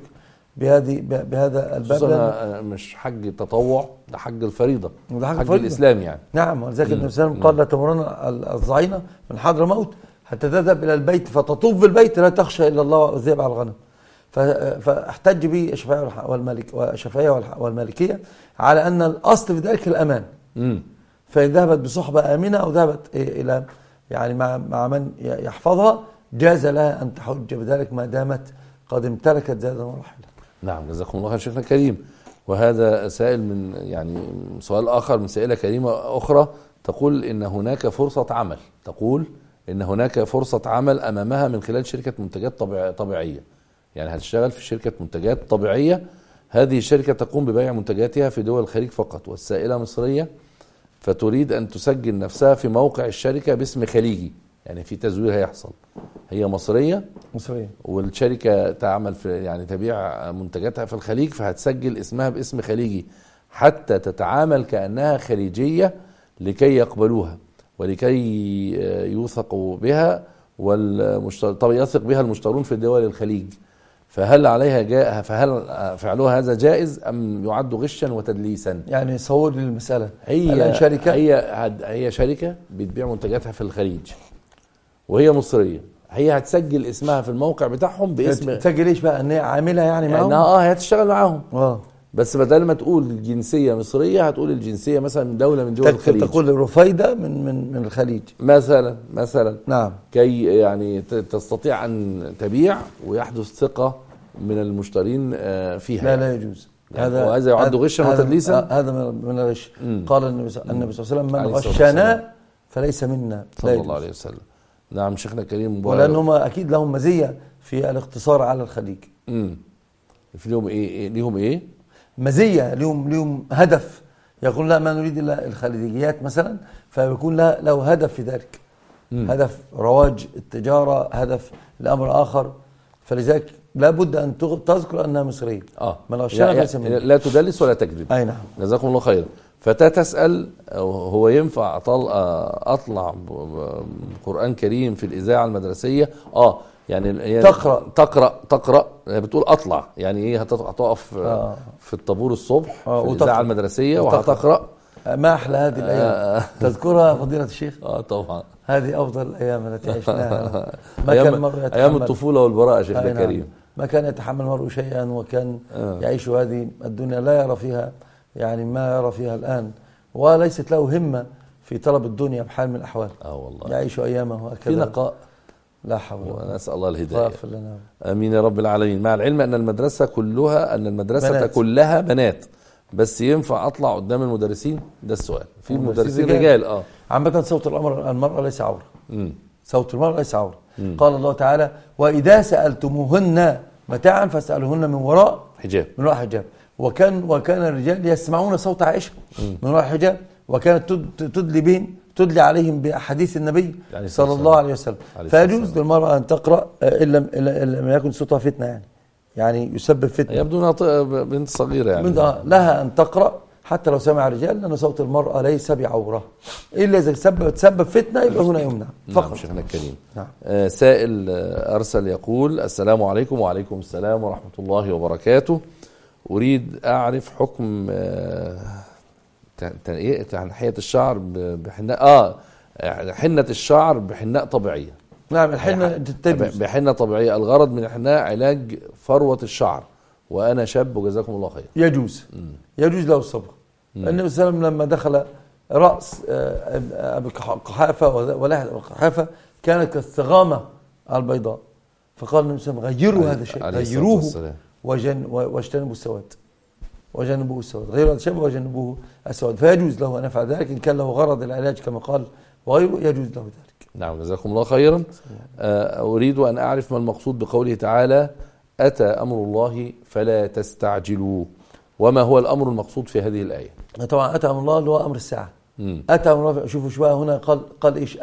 بهذا الباب. مش حج تطوع، ده حج الفريضة، حج الفريضة. الإسلام يعني. نعم، ولذلك النبي صلى الله عليه وسلم قال لا تمرن الظعينة من حضرموت حتى تذهب إلى البيت فتطوف بالبيت لا تخشى إلا الله والذئب على الغنم. فاحتج به الشافعية والمالكية على أن الأصل في ذلك الأمان. فإن ذهبت بصحبة آمنة أو ذهبت إلى يعني مع من يحفظها جاز لها أن تحج بذلك ما دامت قد امتلكت زادا وراحلة. نعم جزاكم الله خير شيخنا الكريم. وهذا سائل من يعني سؤال آخر من سائلة كريمة أخرى، تقول إن هناك فرصة عمل، تقول إن هناك فرصة عمل أمامها من خلال شركة منتجات طبيعية، يعني هتشتغل في شركة منتجات طبيعية، هذه الشركة تقوم ببيع منتجاتها في دول الخليج فقط، والسائلة مصرية فتريد أن تسجل نفسها في موقع الشركة باسم خليجي، يعني في تزوير هيحصل. هي مصرية والشركة تعمل في يعني تبيع منتجاتها في الخليج، فهتسجل اسمها باسم خليجي حتى تتعامل كأنها خليجية لكي يقبلوها ولكي يوثقوا بها طب يثق بها المشترون في دول الخليج. فهل عليها فهل فعلها هذا جائز أم يعد غشا وتدليسا؟ يعني صور لي المسألة، هي شركة بتبيع منتجاتها في الخليج وهي مصرية، هي هتسجل اسمها في الموقع بتاعهم باسم، تسجل ايش بقى؟ ان هي عاملة يعني معاهم؟ هي هتشتغل معاهم بس بدل ما تقول جنسية مصرية هتقول الجنسية مثلا من دولة من دول الخليج، تقول رفيدة من الخليج مثلا نعم، كي يعني تستطيع أن تبيع ويحدث ثقة من المشترين فيها. لا يجوز يعني وهذا يعد غشا وتدليسا، هذا من الغش. قال النبي صلى الله عليه وسلم من غشنا فليس منا، صلى الله عليه وسلم. نعم شيخنا الكريم. ولأنهم أكيد لهم مزية في الاقتصار على الخليج. في لهم إيه؟ مزية، لهم هدف، يقول لا ما نريد إلا الخليجيات مثلا، فيكون له هدف في ذلك، هدف رواج التجارة، هدف الأمر آخر، فلذلك لا بد أن تذكر أنها مصرية. لا تدلس ولا تكذب. أي نعم. جزاكم الله خير. فتاة تسأل هو ينفع أطلع قرآن كريم في الإذاعة المدرسية؟ يعني تقرأ بتقول أطلع، يعني إيه؟ هتقف في الطابور الصبح في الإذاعة المدرسية وهتقرأ. ما أحلى هذه الأيام تذكرها فضيلة الشيخ؟ طبعا هذه أفضل الأيام التي عشناها. أيام الطفولة والبراءة شيخنا الكريم. ما كان يتحمل المرء شيئا وكان يعيش هذه الدنيا لا يرى فيها يعني ما يرى فيها الآن، وليست له همة في طلب الدنيا بحال من الأحوال. والله يعيش أيامه هكذا في نقاء، لا حول ولا قوة. ونسأل الله الهداية. آمين يا رب العالمين. مع العلم أن المدرسة كلها بنات، بس ينفع أطلع قدام المدرسين؟ ده السؤال. في مدرسين رجال عامة صوت المرأة ليس عورة. صوت المرأة ليس عورة. قال الله تعالى وإذا سألتموهن متاعا فاسألوهن من وراء حجاب. وكان الرجال يسمعون صوت عائشة من وراء الحجاب، وكانت تدلي عليهم بأحاديث النبي صلى الله عليه وسلم. فيجوز للمرأة أن تقرأ إن لم يكن صوتها فتنة، يعني يسبب فتنة. يبدو أنها بنت صغيرة يعني لها أن تقرأ حتى لو سمع رجال لأن صوت المرأة ليس بعورة إلا إذا تسبب فتنة يبقى هنا يمنع فقط. نعم شيخنا الكريم. نعم. سائل أرسل يقول: السلام عليكم. وعليكم السلام ورحمة الله وبركاته. أريد أعرف حكم تنحية الشعر بحناء حنة الشعر بحناء طبيعية. نعم الحنة تجوز بحنة طبيعية. الغرض من الحناء علاج فروة الشعر وأنا شاب وجزاكم الله خير. يجوز يجوز له الصبغ. النبي صلى الله عليه وسلم لما دخل رأس أبي قحافة ولحية أبي قحافة كانت كالثغامة البيضاء، فقال النبي صلى الله عليه وسلم غيروا هذا الشيء، غيروه واجتنبوا السواد، وجنبوه السواد، غيروا هذا الشيء وجنبوه السواد. فيجوز له أن يفعل ذلك إن كان له غرض العلاج كما قال وغيره، يجوز له ذلك. نعم جزاكم الله خيرا. أريد أن أعرف ما المقصود بقوله تعالى: أتى أمر الله فلا تستعجلوه، وما هو الأمر المقصود في هذه الآية؟ طبعا أتى أمر الله اللي هو أمر الساعة. أتى أمر الله، شوفوا شوية هنا قال إيش؟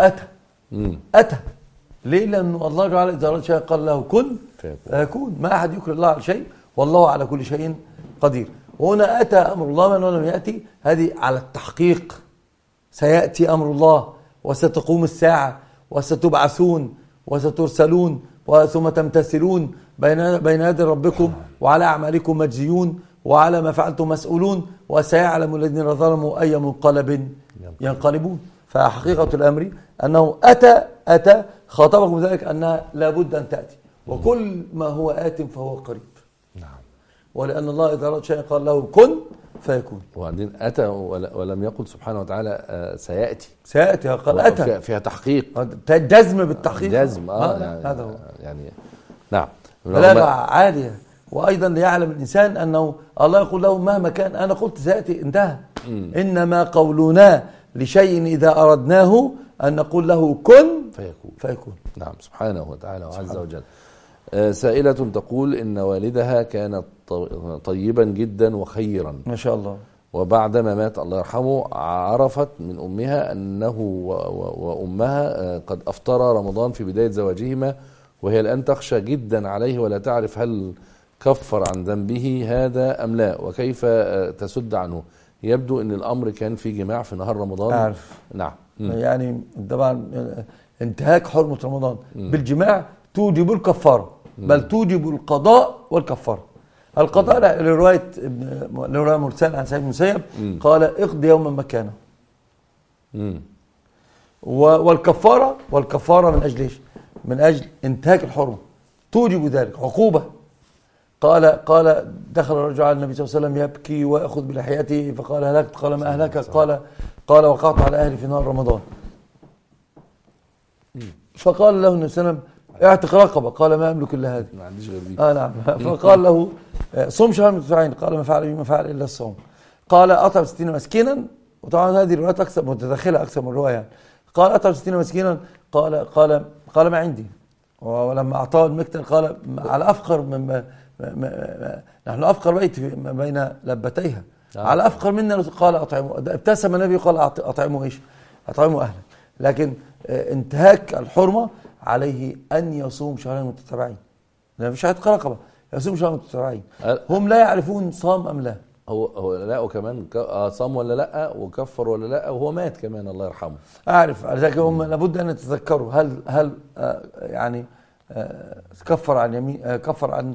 أتى. ليه؟ لأنه الله جعل إذا أراد شيء قال له كن فيكون. ما أحد يكره الله على شيء والله على كل شيء قدير. وهنا أتى أمر الله من لم يأتي، هذه على التحقيق. سيأتي أمر الله وستقوم الساعة وستبعثون وسترسلون ثم تمتثلون بين يدي ربكم وعلى أعمالكم مجزيون وعلى ما فعلتم مسؤولون وسيعلم الذين ظلموا أي منقلب ينقلبون. فحقيقة الأمر أنه أتى خاطبكم ذلك أنها لابد أن تأتي، وكل ما هو آت فهو قريب. نعم. ولأن الله إذا أراد شيئا قال له كن فيكون. وبعدين أتى ولم يقل سبحانه وتعالى سيأتي قال أتى فيها تحقيق، جزم بالتحقيق، جزم. هذا هو يعني نعم بلاغة عالية. وأيضا ليعلم الإنسان أنه الله يقول له مهما كان، أنا قلت سيأتي انتهى. إنما قولنا لشيء إذا أردناه أن نقول له كن فيكون. نعم سبحانه وتعالى وعز وجل. سائلة تقول إن والدها كان طيبا جدا وخيرا ما شاء الله، وبعدما مات الله يرحمه عرفت من أمها أنه وأمها قد أفطر رمضان في بداية زواجهما، وهي الآن تخشى جدا عليه ولا تعرف هل كفر عن ذنبه هذا أم لا، وكيف تسد عنه. يبدو أن الأمر كان في جماع في نهار رمضان. أعرف. نعم. يعني طبعا انتهاك حرمة رمضان بالجماع توجب الكفارة، بل توجب القضاء والكفارة. القضاء لرواية مرسال عن سعيد بن المسيب قال اقضي يوما مكانه. والكفارة من أجل إيش؟ من أجل انتهاك الحرمة، توجب ذلك عقوبة. قال دخل الرجل على النبي صلى الله عليه وسلم يبكي ويأخذ بلحيته فقال هلكت، قال ما أهلك؟ قال وقعت على أهلي في نهار رمضان. فقال له النبي صلى الله عليه وسلم اعتق رقبة، قال ما أملك إلا هذه، ما عنديش غير دي. نعم. فقال له صم شهر متتابعين، قال ما فعل بي ما فعل إلا الصوم. قال أطعم 60 مسكينا، وطبعا هذه الروايات أكثر متداخلة أكثر من رواية يعني. قال أطعم 60 مسكينا، قال ما عندي. ولما أعطاه المكتل قال على أفقر من نحن أفقر بيت بين لبتيها، على أفقر منا. قال أطعمه. ابتسم النبي قال أطعمه إيش؟ أطعمه أهلا. لكن انتهاك الحرمة عليه أن يصوم شهرين متتابعين، لا مش عتق رقبة، يصوم شهرين متتابعين. هم لا يعرفون صام أم لا. هو لا، وكمان صام ولا لا، وكفر ولا لا، وهو مات كمان الله يرحمه. أعرف، لذلك هم لابد أن يتذكروا هل يعني كفر عن يمين، كفر عن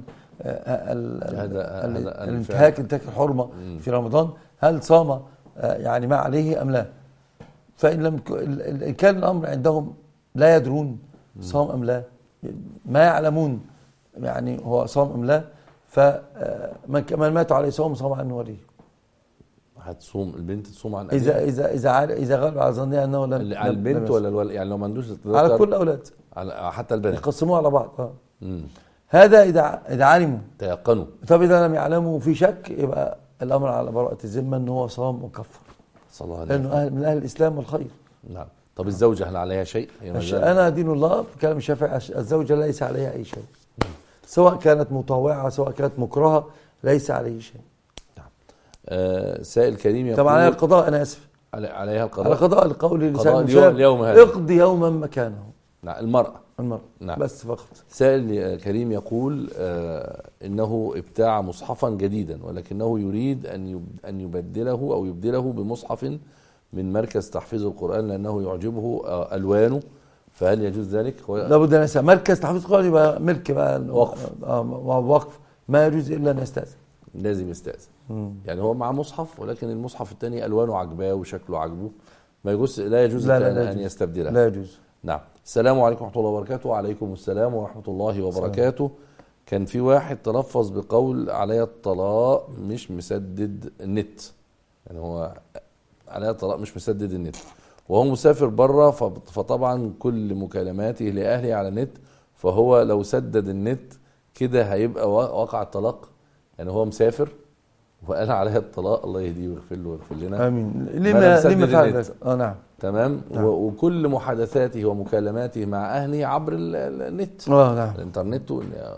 انتهاك الحرمة في رمضان، هل صام يعني ما عليه أم لا. فإن لم كان الأمر عندهم لا يدرون صام أم لا، ما يعلمون يعني هو صام أم لا، فمن مات عليه صام عنه وليه. هتصوم البنت تصوم عن إذا غلب على ظنها أنه لم على البنت ولا الولد، يعني لو ما عندوش على كل الأولاد، حتى البنات يقسموها على بعض. هذا إذا علموا تيقنوا. طب إذا لم يعلموا في شك يبقى الأمر على براءة الذمة أنه هو صام وكفر، صلى الله عليه وسلم، لأنه من أهل الإسلام والخير. نعم. طب الزوجة هل عليها شيء؟ أنا دين الله في كلام الشافعي الزوجة ليس عليها أي شيء، سواء كانت مطاوعة سواء كانت مكرهة ليس عليه شيء. نعم. سائل كريم يقول طبعا عليها القضاء، أنا آسف، عليها القضاء، على قضاء القول اليوم هذا اقضي يوما مكانه. نعم. المرأة المرأة. نعم. بس فقط. سائل كريم يقول إنه ابتاع مصحفا جديدا، ولكنه يريد أن يبدله أو يبدله بمصحف من مركز تحفيظ القرآن لأنه يعجبه ألوانه، فهل يجوز ذلك؟ لابد أن يسأل مركز تحفيظ القرآن، يبقى ملك بقى وقف. وقف، ما يجوز إلا أن يستأذن. لازم يستأذن. يعني هو مع مصحف، ولكن المصحف الثاني ألوانه عجباه وشكله عجبه، ما يجوز، لا يجوز أن يستبدله. لا يجوز. نعم. السلام عليكم ورحمة الله وبركاته. وعليكم السلام ورحمة الله وبركاته. كان في واحد تلفظ بقول عليا الطلاق مش مسدد النت، يعني هو عليا الطلاق مش مسدد النت، وهو مسافر بره، فطبعا كل مكالماته لأهله على النت، فهو لو سدد النت كده هيبقى وقع الطلاق، يعني هو مسافر وقال عليها الطلاق، الله يهديه ويغفر له ويغفر لنا. امين. لما فعل ذلك؟ نعم. تمام. نعم. وكل محادثاته ومكالماته مع اهله عبر النت. نعم. الانترنت.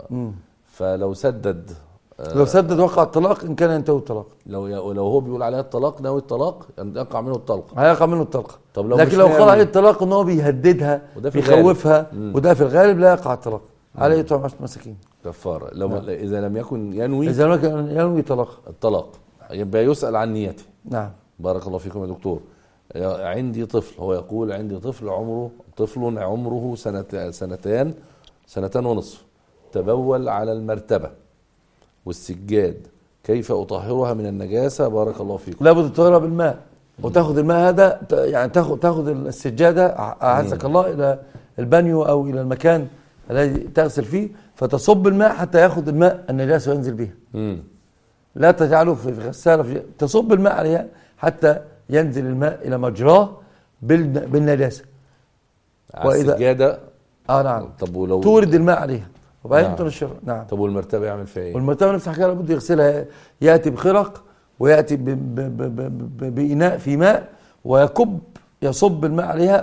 فلو سدد وقع الطلاق ان كان ينتهي الطلاق. لو هو بيقول عليها الطلاق، ناوي الطلاق، يقع منه الطلاق. هيقع منه الطلاق. طب لكن لو قال عليه الطلاق ان هو بيهددها بيخوفها، وده في الغالب لا يقع الطلاق. عليه يطعم 10 مساكين كفاره. نعم. اذا لم يكن ينوي، ينوي الطلاق يبقى يسأل عن نيته. نعم. بارك الله فيكم يا دكتور. عندي طفل، هو يقول عندي طفل عمره سنتان ونصف، تبول على المرتبة والسجاد، كيف أطهرها من النجاسة؟ بارك الله فيكم. لابد تطهرها بالماء، وتاخذ الماء هذا، يعني تاخذ السجادة أعزك الله إلى البانيو أو إلى المكان الذي تغسل فيه، فتصب الماء حتى ياخذ الماء النجاسة وينزل بها. لا تجعله في غسالة، تصب الماء عليها حتى ينزل الماء إلى مجراه بالنجاسة. وإذا السجادة نعم. طب ولو تورد الماء عليها وبعدين تنشر. نعم. طب والمرتبة يعمل فيها ايه؟ والمرتبة نفس الحكاية، لابد يغسلها، يأتي بخرق ويأتي بإناء في ماء يصب الماء عليها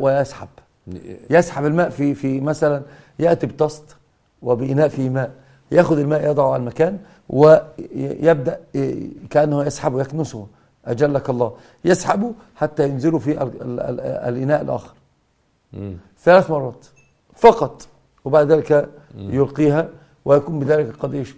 يسحب الماء في مثلا، يأتي بطست وبإناء في ماء، يأخذ الماء يضعه على المكان ويبدأ كأنه يسحب ويكنسه، أجلك الله، يسحبه حتى ينزله في الإناء الآخر 3 مرات فقط، وبعد ذلك يلقيها، ويكون بذلك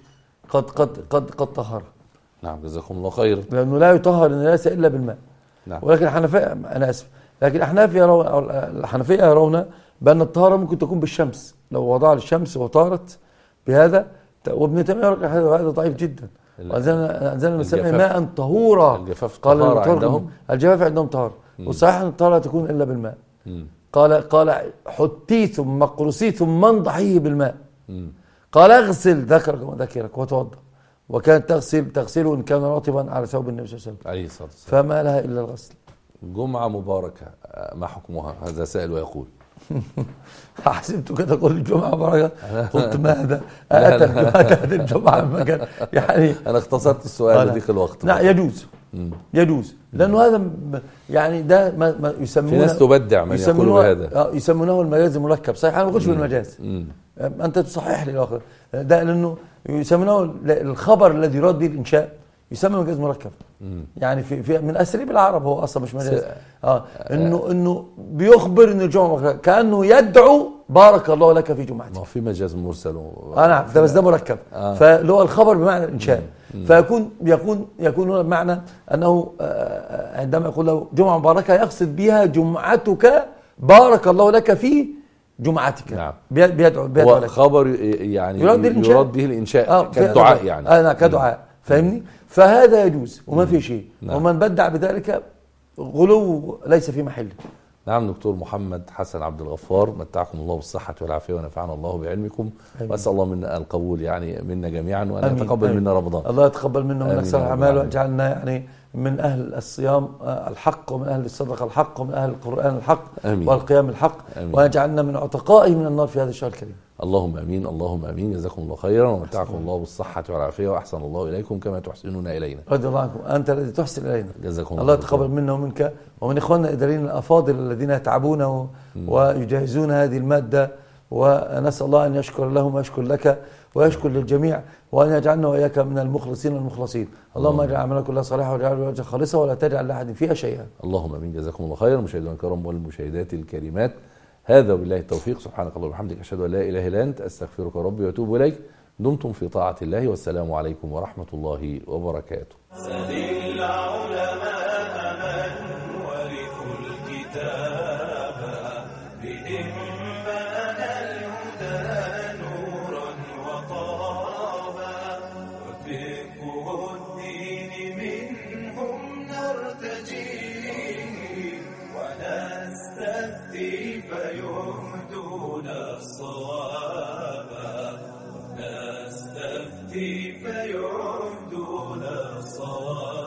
قد طهر. نعم. جزاكم الله خير. لأنه لا يطهر النجاسة إلا بالماء. نعم. ولكن الحنفية، أنا آسف، لكن الحنفية يرون بأن الطهارة ممكن تكون بالشمس، لو وضع للشمس وطارت بهذا، وابن تيمية يقول هذا ضعيف جدا. وأنزلنا من السماء ماء طهورا. الجفاف طهارة عندهم؟ الجفاف عندهم طهارة، وصحيح أن الطهارة لا تكون إلا بالماء. قال حطيه ثم اقرصيه ثم انضحيه بالماء. قال اغسل ذكرك وذكرك وتوضا، وكانت تغسله إن كان رطبا على ثوب النبي صلى الله عليه وسلم عليه الصلاة والسلام، فما لها إلا الغسل. جمعة مباركة ما حكمها؟ هذا سائل ويقول. حسبتك تقول الجمعة مباركة، قلت ماذا أتت الجمعة مكان، يعني أنا اختصرت السؤال لضيق الوقت. نعم. يجوز لأنه هذا يعني ده ما يسمونه، في ناس تبدع من يقول بهذا، يسمونه المجاز المركب. صحيح أنا ما بقولش بالمجاز، أنت تصحح لي الآخر ده، لأنه يسمونه الخبر الذي يراد به الإنشاء يسمى مجاز مركب. يعني في من أساليب العرب، هو أصلا مش مجاز. إنه بيخبر إن الجمعة كأنه يدعو بارك الله لك في جمعتك. ما في مجاز مرسل نعم، ده بس ده مركب. فاللي هو الخبر بمعنى الإنشاء، يكون بمعنى أنه عندما يقول له جمعة مباركة يقصد بها جمعتك، بارك الله لك في جمعتك. نعم. بيدعو هو خبر يعني يراد به الإنشاء كالدعاء، يعني كدعاء، فاهمني؟ فهذا يجوز وما في شيء. ومن بدع بذلك غلو ليس في محله. نعم. دكتور محمد حسن عبد الغفار، متعكم الله بالصحة والعافية ونفعنا الله بعلمكم، وأسأل الله منا القبول يعني منا جميعا، وأن يتقبل منا رمضان. الله يتقبل منا ومن أكثر الأعمال، ويجعلنا يعني من أهل الصيام الحق، ومن أهل الصدقة الحق، ومن أهل القرآن الحق، والقيام الحق، ويجعلنا من عتقائه من النار في هذا الشهر الكريم. اللهم امين، اللهم امين. جزاكم الله خيرا، ومتعكم الله بالصحة والعافية، واحسن الله اليكم كما تحسنون الينا. رضي الله عنكم، انت الذي تحسن الينا. جزاكم الله يتقبل منا ومنك ومن اخواننا الاداريين الافاضل الذين يتعبون ويجهزون هذه المادة، ونسأل الله ان يشكر لهم ويشكر لك ويشكر للجميع، وان يجعلنا واياك من المخلصين المخلصين. اللهم اجعل اعمالنا كلها صالحة واجعل وجهك خالصة ولا تجعل لاحد فيها شيئا. اللهم امين. جزاكم الله خيرا. مشاهدينا الكرام والمشاهدات الكريمات، هذا وبالله التوفيق. سبحانك اللهم وبحمدك، أشهد أن لا إله إلا أنت، أستغفرك ربي وأتوب إليك. دمتم في طاعة الله، والسلام عليكم ورحمة الله وبركاته. سل العلماء من ورثوا الكتاب، بهم بان الهدى نورا وطابا، وفقه الدين منهم نرتجيه، ونستفتي فيهدون الصواب، نستفتي فيهدون الصواب.